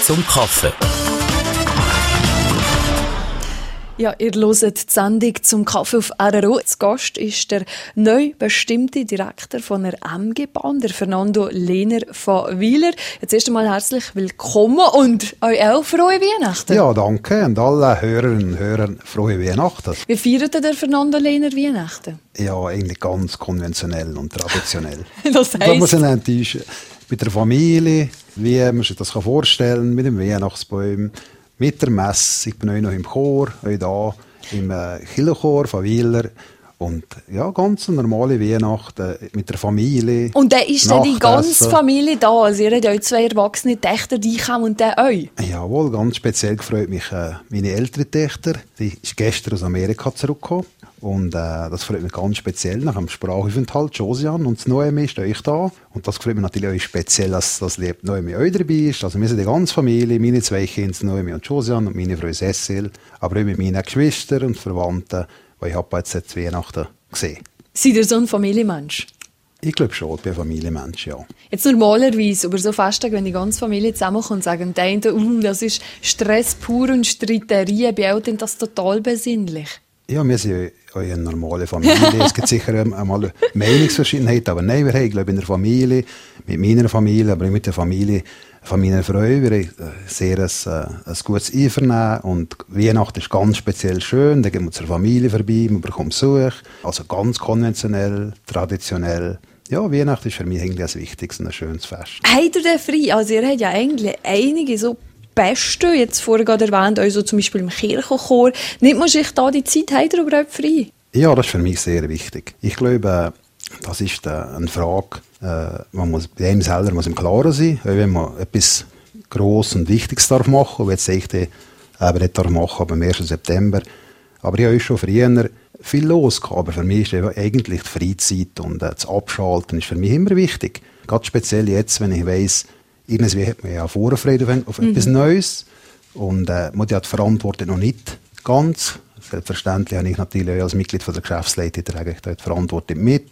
zum Kaffee. Ja, ihr hört die Sendung zum Kaffee auf RRO. Zu Gast ist der neu bestimmte Direktor von der MG-Bahn, der Fernando Lehner von Weiler. Jetzt erst einmal herzlich willkommen und euch auch frohe Weihnachten. Ja, danke. Und alle Hörerinnen und Hörer frohe Weihnachten. Wie feiert der Fernando Lehner Weihnachten? Ja, eigentlich ganz konventionell und traditionell. Das heisst? Da muss man enttäuschen. Mit der Familie, wie man sich das vorstellen kann, mit dem Weihnachtsbaum. Mit der Messe, ich bin auch noch im Chor, auch da im Kirchenchor von Weiler. Und ja, ganz normale Weihnachten mit der Familie. Und dann ist dann die ganze Familie da? Also ihr habt euch 2 erwachsene Töchter, die kommen und dann euch? Jawohl, ganz speziell gefreut mich meine ältere Tochter. Die ist gestern aus Amerika zurückgekommen. Und das freut mich ganz speziell nach dem Sprachaufenthalt, Josian. Und das Noemi ist euch da. Und das freut mich natürlich auch speziell, dass das Noemi euch dabei ist. Also wir sind die ganze Familie, meine 2 Kinder, Noemi und Josian und meine Frau Cecil. Aber auch mit meinen Geschwistern und Verwandten, die ich habe jetzt seit Weihnachten gesehen. Seid ihr so ein Familienmensch? Ich glaube schon, ich bin ein Familienmensch, ja. Jetzt normalerweise, über so Festtage, wenn die ganze Familie zusammenkommt und sagen, das ist Stress pur und Streiterie, bei euch das total besinnlich. Ja, wir sind eine normale Familie. Es gibt sicher einmal Meinungsverschiedenheit, aber nein, wir haben, glaube ich, in der Familie, mit meiner Familie, aber auch mit der Familie von meiner Frau, wir haben sehr ein gutes Einvernehmen und Weihnachten ist ganz speziell schön, da gehen wir zur Familie vorbei, man bekommt Besuch, also ganz konventionell, traditionell. Ja, Weihnachten ist für mich eigentlich das Wichtigste und ein schönes Fest. Habt ihr denn frei? Also ihr habt ja eigentlich einige so Beste, jetzt vorher gerade erwähnt, also zum Beispiel im Kirchenchor. Nimmt man sich da die Zeit, habt ihr überhaupt frei? Ja, das ist für mich sehr wichtig. Ich glaube, das ist eine Frage, man muss bei einem selber muss im Klaren sein, wenn man etwas Grosses und Wichtiges darf machen, und jetzt sehe ich das eben nicht darf machen, aber am 1. September. Aber ich habe schon früher viel los gehabt, aber für mich ist eigentlich die Freizeit und das Abschalten ist für mich immer wichtig. Ganz speziell jetzt, wenn ich weiss, irgendwie hat man ja Vorfreude auf etwas Neues und man hat die Verantwortung noch nicht ganz. Selbstverständlich habe ich natürlich als Mitglied von der Geschäftsleitung trage ich da die Verantwortung mit.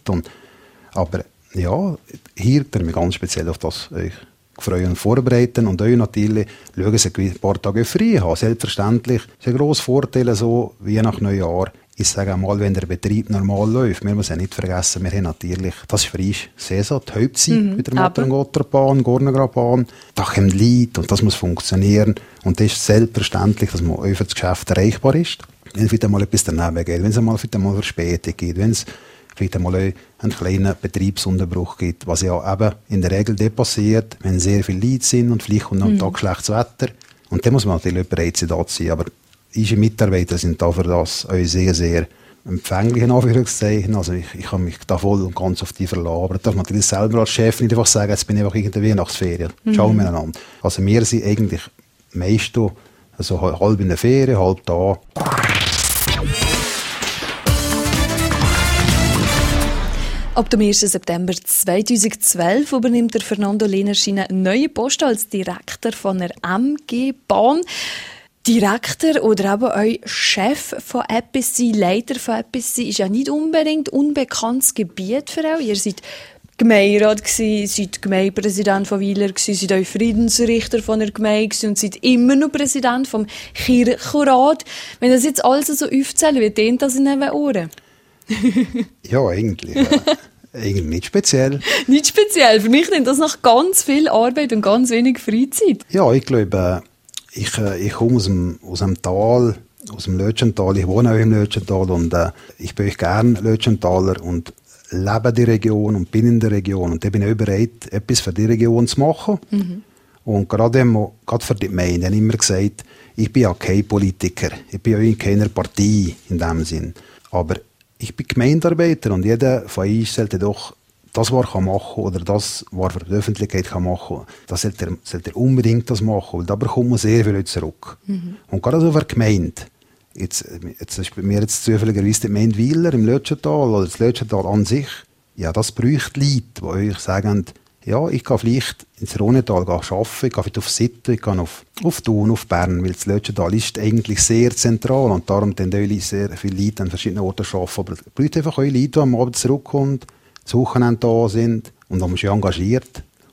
Aber ja, hier kann ich mich ganz speziell auf das freuen und vorbereiten und euch natürlich schauen, Sie ein paar Tage frei haben. Selbstverständlich ist ein grosser Vorteil so wie nach Neujahr. Ich sage einmal, wenn der Betrieb normal läuft, wir müssen nicht vergessen, wir haben natürlich, das ist frisch Saison, die Hauptzeit mit der Matterngotterbahn, Gornergrabahn, da kommt Leute und das muss funktionieren und das ist selbstverständlich, dass man auch für das Geschäft erreichbar ist. Wenn es wieder mal etwas daneben geht, wenn es mal Verspätung gibt, wenn es vielleicht einmal einen kleinen Betriebsunterbruch gibt, was ja eben in der Regel passiert, wenn sehr viele Leute sind und vielleicht kommt am Tag schlechtes Wetter und dann muss man natürlich bereit sein, da zu sein, aber unsere Mitarbeiter sind da für das sehr, sehr empfänglich, in Anführungszeichen. Also ich kann mich da voll und ganz auf die verlassen. Aber da darf man natürlich selber als Chef nicht einfach sagen, jetzt bin ich einfach in der Weihnachtsferien. Schauen wir miteinander. Also wir sind eigentlich meistens also halb in der Ferien, halb da. Ab dem 1. September 2012 übernimmt der Fernando Lehner seinen neuen Posten als Direktor von der MG-Bahn. Direktor oder eben euer Chef von etwas sein, Leiter von etwas sein, ist ja nicht unbedingt ein unbekanntes Gebiet für euch. Ihr seid Gemeinderat gsi, seid Gemeindepräsident von Weiler gsi, seid euch Friedensrichter von der Gemeinde und seid immer noch Präsident vom Kirchenrat. Wenn das jetzt alles so aufzählt, wie tönt das in euren Ohren? Ja, eigentlich. Eigentlich nicht speziell. Nicht speziell. Für mich nimmt das nach ganz viel Arbeit und ganz wenig Freizeit. Ja, ich glaube, ich komme aus dem Tal, aus dem Lötschental. Ich wohne auch im Lötschental und ich bin gerne Lötschentaler und lebe die Region und bin in der Region. Und ich bin auch bereit, etwas für die Region zu machen. Und gerade für die Gemeinde habe ich immer gesagt, ich bin ja kein Politiker. Ich bin auch in keiner Partei in dem Sinn. Aber ich bin Gemeindearbeiter und jeder von uns sollte doch das, was er machen kann oder das, was er für die Öffentlichkeit machen kann, das sollte er unbedingt das machen, weil da bekommt man sehr viel zurück. Und gerade so für die Gemeinde, jetzt ist bei mir jetzt zufälligerweise die Gemeinde Weiler im Lötschental oder das Lötschental an sich, ja, das bräuchte Leute, die euch sagen, ja, ich gehe vielleicht ins Rhonetal arbeiten, ich gehe auf Sitte, ich gehe auf Thun, auf Bern, weil das Lötschental ist eigentlich sehr zentral und darum sind sehr viele Leute an verschiedenen Orten arbeiten. Aber es braucht einfach auch Leute, die am Abend zurückkommen, das Wochenende da sind und die man schon engagiert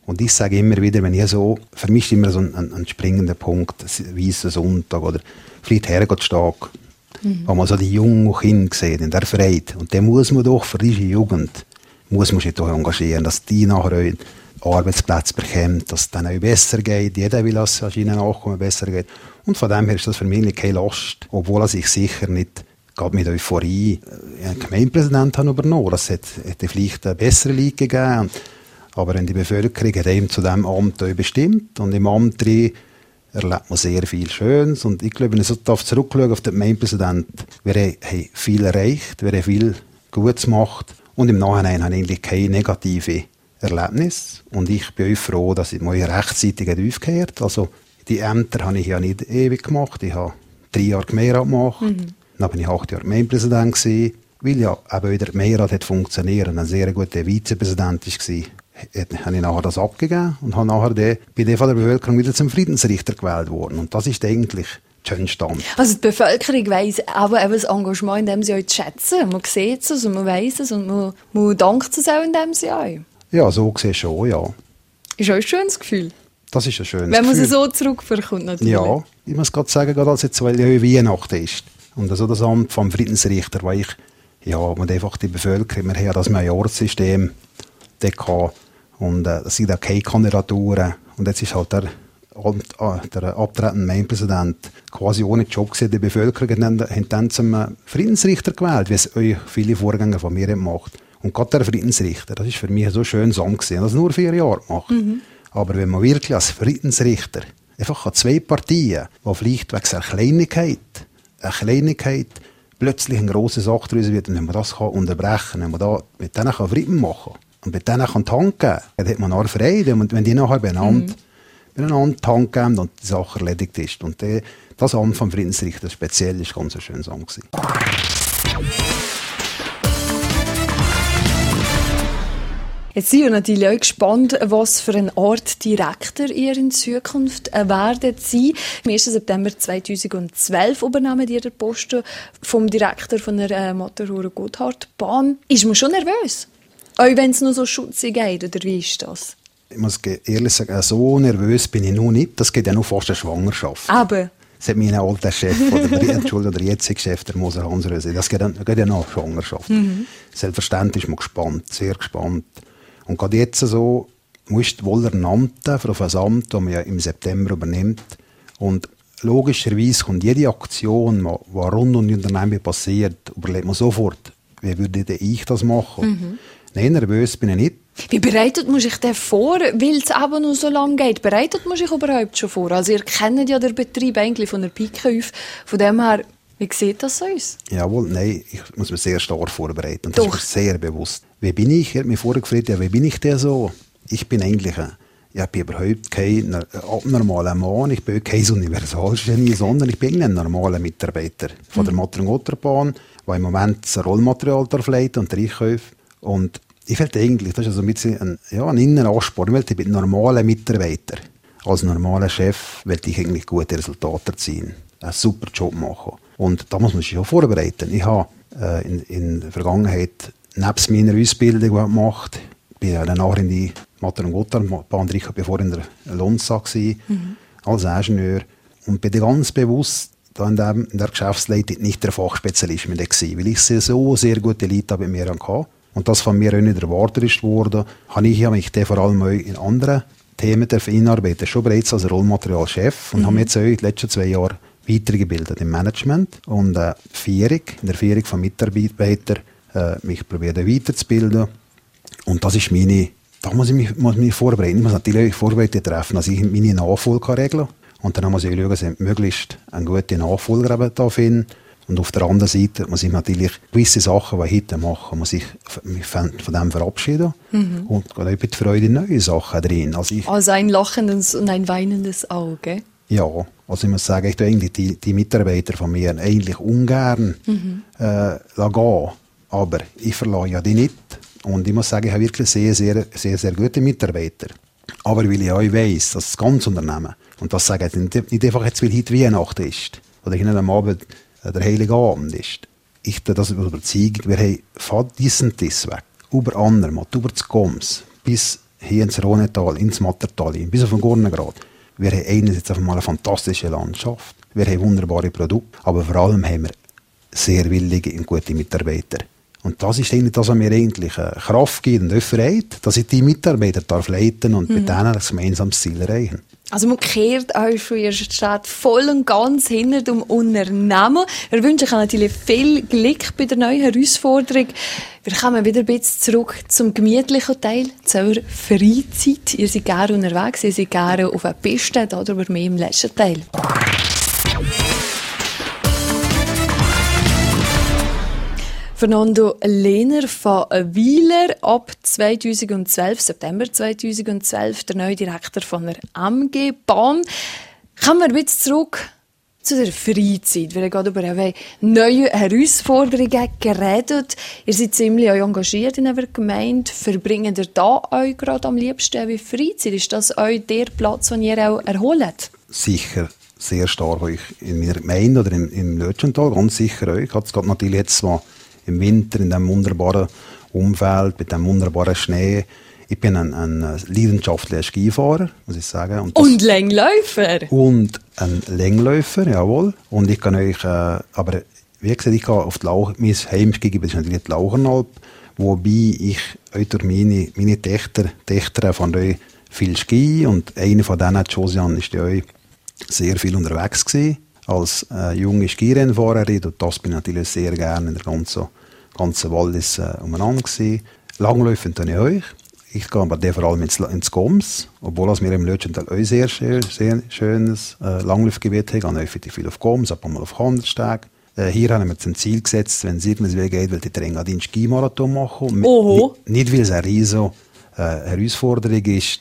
Und ich sage immer wieder, wenn ich so, für mich ist immer so ein springender Punkt, weißer Sonntag oder vielleicht Herrgottstag, wo man so die jungen Kinder sieht, in der Freude. Und dann muss man doch für diese Jugend, muss man sich doch engagieren, dass die nachher auch Arbeitsplätze bekommt, dass es dann auch besser geht. Jeder will, dass es ihnen nachkommen besser geht. Und von dem her ist das für mich keine Last, obwohl er sich sicher nicht gerade mit Euphorie einen Gemeindepräsident übernommen. Das hätte vielleicht eine bessere Liga gegeben. Aber in die Bevölkerung hat eben zu diesem Amt bestimmt. Und im Amt drin erlebt man sehr viel Schönes. Und ich glaube, wenn ich so zurückschaue auf den Gemeindepräsidenten, wir haben viel erreicht, wir haben viel Gutes gemacht. Und im Nachhinein habe ich eigentlich keine negative Erlebnis. Und ich bin auch froh, dass ich mal rechtzeitig aufgehört. Also die Ämter habe ich ja nicht ewig gemacht. Ich habe 3 Jahre Gemeinderat gemacht. Dann bin ich 8 Jahre Gemeindepräsident gewesen, weil ja eben wieder der Gemeinderat hat funktioniert und ein sehr guter Vizepräsident war. Habe ich nachher das abgegeben und habe nachher bin ich von der Bevölkerung wieder zum Friedensrichter gewählt worden. Und das ist eigentlich die schönste Stand. Also die Bevölkerung weiss aber eben das Engagement, in dem sie euch schätzen. Man sieht es und man weiss es und man dankt es auch, in dem sie euch. Ja, so gesehen schon, ja. Ist auch ein schönes Gefühl. Das ist ein schönes Gefühl. Wenn man Gefühl. sie so zurückbekommt, natürlich. Ja, ich muss gerade sagen, gerade als jetzt, weil ja Weihnachten ist. Und also das Amt vom Friedensrichter, weil man einfach die Bevölkerung, wir haben ja das Majorsystem gehabt. Und es sind auch keine Kandidaturen. Und jetzt ist halt der abtretende Gemeindepräsident quasi ohne Job gewesen. Die Bevölkerung hat dann zum Friedensrichter gewählt, wie es euch viele Vorgänger von mir gemacht. Und gerade der Friedensrichter, das ist für mich so schön Amt gewesen. Das nur 4 Jahre gemacht. Aber wenn man wirklich als Friedensrichter einfach an 2 Partien, die vielleicht wegen einer Kleinigkeit plötzlich eine grosse Sache daraus wird, und wenn man das unterbrechen kann, wenn man da mit denen Frieden machen kann, und mit denen kann die Hand geben, dann hat man auch Freude. Und wenn die nachher beieinander die Hand geben und die Sache erledigt ist. Und das Amt vom Friedensrichter speziell ist ganz ein schönes Amt gewesen. Jetzt sind wir natürlich auch gespannt, was für eine Art Direktor ihr in Zukunft werdet sein. Am 1. September 2012 übernahmen ihr den Posten vom Direktor von der Matterhorn-Gotthardbahn. Ist man schon nervös? Auch wenn es nur so schutzig geht, oder wie ist das? Ich muss ehrlich sagen, so nervös bin ich noch nicht. Das geht ja noch fast eine Schwangerschaft. Aber? Das hat mein alter Chef, oder der jetzige Chef, der Moser Hans-Röse, das geht ja noch Schwangerschaft. Selbstverständlich ist man gespannt, sehr gespannt. Und gerade jetzt so, musst du wohl ernannten für ein Amt, das man ja im September übernimmt. Und logischerweise kommt jede Aktion, die rund um die Unternehmen passiert, überlegt man sofort, wie würde ich das machen? Nein, nervös bin ich nicht. Wie bereitet man sich denn vor, weil es eben noch so lange geht? Bereitet man sich überhaupt schon vor? Also ihr kennt ja den Betrieb eigentlich von der Pike auf. Von dem her, wie sieht das aus? Jawohl, nein, ich muss mich sehr stark vorbereiten. Das ist mir sehr bewusst. Wie bin ich? Ich habe mich vorher gefragt, wie bin ich denn so? Ich bin eigentlich ich bin überhaupt kein abnormaler Mann. Ich bin kein Universalgenie, sondern ich bin ein normaler Mitarbeiter von der Matterhorn-Gotthardbahn, der im Moment das Rollmaterial leiten und einkauft. Und ich finde eigentlich, das ist also ein bisschen ein innerer Anspruch. Ich bin ein normaler Mitarbeiter. Als normaler Chef will ich eigentlich gute Resultate erzielen, einen super Job machen. Und da muss man sich auch vorbereiten. Ich habe in der Vergangenheit nebst meiner Ausbildung gemacht, bin dann nachher in die Matterhorn-Gotthardbahn, ich war bevor in der Lonza als Ingenieur, und bin ganz bewusst da in der Geschäftsleitung nicht der Fachspezialist mehr gewesen, weil ich so sehr gute Leute bei mir hatte. Und das von mir auch nicht erwartet wurde, habe ich mich vor allem auch in anderen Themen einarbeiten, schon bereits als Rollmaterialchef, und habe mich jetzt auch in den letzten 2 Jahren weitergebildet im Management und in der Führung von Mitarbeitern, mich probieren weiterzubilden. Und das ist da muss ich mich vorbereiten. Ich muss natürlich Vorbereitungen treffen, dass ich meine Nachfolge regeln kann. Und dann muss ich schauen, dass ich möglichst einen guten Nachfolger da finde. Und auf der anderen Seite muss ich natürlich gewisse Sachen, die ich heute mache, muss ich mich von dem verabschieden. Und gerade auch mit Freude in neue Sachen drin. Also ein lachendes und ein weinendes Auge. Ja, also ich muss sagen, ich tue eigentlich die Mitarbeiter von mir eigentlich ungern gehen. Aber ich verlasse ja die nicht. Und ich muss sagen, ich habe wirklich sehr, sehr, sehr, sehr gute Mitarbeiter. Aber weil ich auch weiss, dass das ganze Unternehmen, und das sage ich nicht einfach jetzt, weil heute Weihnachten ist, oder hinten am Abend der Heilige Abend ist. Ich bin das überzeugt, wir haben von diesem Tisch weg, über Andermatt, über das Goms, bis hier ins Rhonetal, ins Mattertal, bis auf den Gurnegrad. Wir haben einerseits einfach mal eine fantastische Landschaft, wir haben wunderbare Produkte, aber vor allem haben wir sehr willige und gute Mitarbeiter. Und das ist eigentlich das, was mir eigentlich Kraft gibt und Offenheit, dass ich die Mitarbeiter leiten darf und mit denen ein gemeinsames Ziel erreichen. Also man kehrt euch von Ihrer Stadt voll und ganz hinter dem Unternehmen. Wir wünschen euch natürlich viel Glück bei der neuen Herausforderung. Wir kommen wieder ein bisschen zurück zum gemütlichen Teil, zur Freizeit. Ihr seid gerne unterwegs, ihr seid gerne auf der Piste, darüber mehr im letzten Teil. Fernando Lehner von Weiler, ab 2012, September 2012, der neue Direktor von der MG Bahn. Kommen wir ein bisschen zurück zu der Freizeit. Wir haben gerade über eine neue Herausforderungen geredet. Ihr seid ziemlich engagiert in eurer Gemeinde. Verbringt ihr da euch gerade am liebsten wie Freizeit? Ist das euch der Platz, den ihr auch erholt? Sicher. Sehr stark euch in meiner Gemeinde oder im Lötschental, ganz sicher euch. Hat es gerade natürlich jetzt mal im Winter in diesem wunderbaren Umfeld, mit diesem wunderbaren Schnee. Ich bin ein leidenschaftlicher Skifahrer, muss ich sagen. Und Längläufer. Und ein Längläufer, jawohl. Und ich kann euch, aber wie gesagt, ich gehe auf die mein Heimskigebiet ist natürlich die Lauchernalp, wobei ich euch durch meine Töchter von euch viel Ski und eine von denen, Josiane, ist euch sehr viel unterwegs gewesen. Als junge Skirennfahrerin, und das bin ich natürlich sehr gerne in der ganzen Wallis umeinander gewesen. Langläufen tue ich euch. Ich gehe aber vor allem ins Goms, obwohl wir im Lötschental auch sehr schönes Langlaufgebiet haben. Ich gehe viel auf Goms, ab und mal auf Kandersteg. Hier haben wir zum Ziel gesetzt, wenn es irgendwie geht, will ich den Engadin Skimarathon machen. Nicht, weil es eine riesige Herausforderung ist,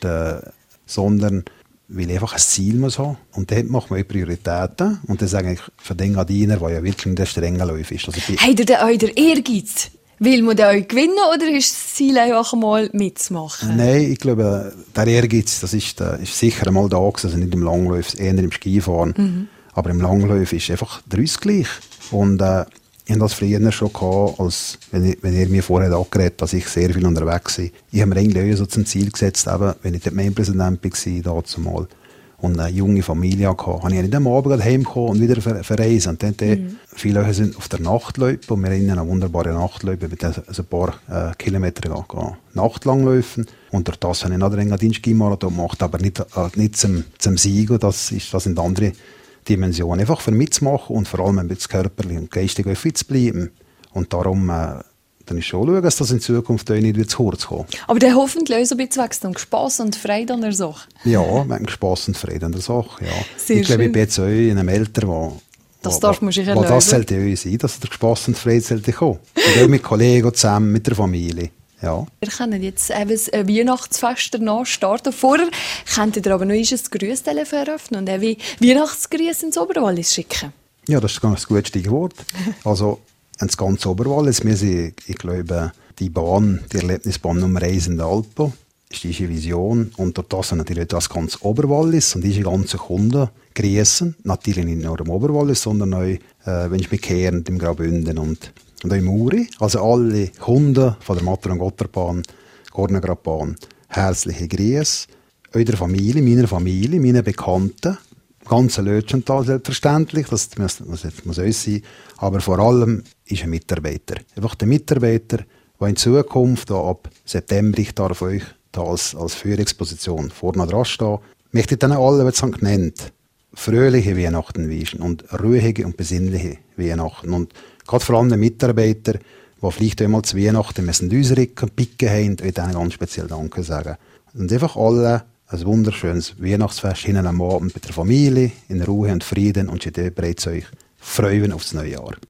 sondern weil ich einfach ein Ziel muss haben. Und dort machen wir Prioritäten. Und das sage ich für den Engadiner, der ja wirklich in der strengen Läufe ist. Also habt ihr denn euch den Ehrgeiz? Will man den euch gewinnen oder ist das Ziel einfach mal mitzumachen? Nein, ich glaube, der Ehrgeiz, das ist sicher einmal da gewesen, also nicht im Langlauf, eher im Skifahren. Aber im Langlauf ist einfach der Ausgleich. Und ich hatte das früher schon gehabt, als wenn ihr mir vorher angeredet, dass ich sehr viel unterwegs war. Ich habe mir eigentlich auch so zum Ziel gesetzt, eben, wenn ich dort Mainpräsident war, dazumal, und eine junge Familie hatte, habe ich nicht am Abend heimgekommen und wieder verreisen. Und dann, viele Leute sind auf der Nachtläufe, und wir haben eine wunderbare Nachtläufe mit ein paar Kilometer Nachtlangläufen. Und durch das habe ich noch den Engadin-Skimarathon gemacht, aber nicht zum Siegen, das sind andere Dimension. Einfach für mitzumachen und vor allem ein bisschen körperlich und geistig fit zu bleiben. Und darum dann ist schon schauen, dass das in Zukunft auch nicht zu kurz kommt. Aber der hoffentlich auch so ein bisschen wächst Spass und Freude an der Sache. Ja, mit Spass und Freude an der Sache, ja. Sehr ich glaube, ich bin jetzt auch in einem Alter, wo das darf man sich erlauben. Das sollte auch sein, dass der Spass und Freude sollte kommen. Und auch mit Kollegen zusammen, mit der Familie. Ja. Wir können jetzt eben das Weihnachtsfest danach starten. Vorher könntet ihr aber noch ein Grüßtelefon eröffnen und wie Weihnachtsgrüße ins Oberwallis schicken. Ja, das ist ein ganz gutes Stichwort. Also, ins ganze Oberwallis. Wir sind, ich glaube, die Erlebnisbahn Nummer 1 in den Alpen, ist unsere Vision. Und durch das natürlich das ganze Oberwallis und unsere ganzen Kunden grüßen. Natürlich nicht nur im Oberwallis, sondern auch, wenn ich mit Kehren, im Graubünden und auch im Muri. Also alle Kunden von der Matter- und Gotterbahn, Gornegrad-Bahn, herzliche Grüße. Eurer Familie, meiner Bekannten, ganze Lötschental selbstverständlich, das muss uns sein, aber vor allem ist ein Mitarbeiter. Einfach der Mitarbeiter, der in Zukunft, ab September, ich darf euch da als Führungsposition vorne dran stehen, möchte ich dann alle, was es genannt, fröhliche Weihnachten wünschen und ruhige und besinnliche Weihnachten. Und gerade vor allem den Mitarbeitern, die vielleicht einmal zu Weihnachten müssen ausrücken, picken haben, ich würde ihnen ganz speziell Danke sagen. Und einfach alle ein wunderschönes Weihnachtsfest hinten am Abend mit der Familie, in Ruhe und Frieden und ich bereits euch freuen auf das neue Jahr.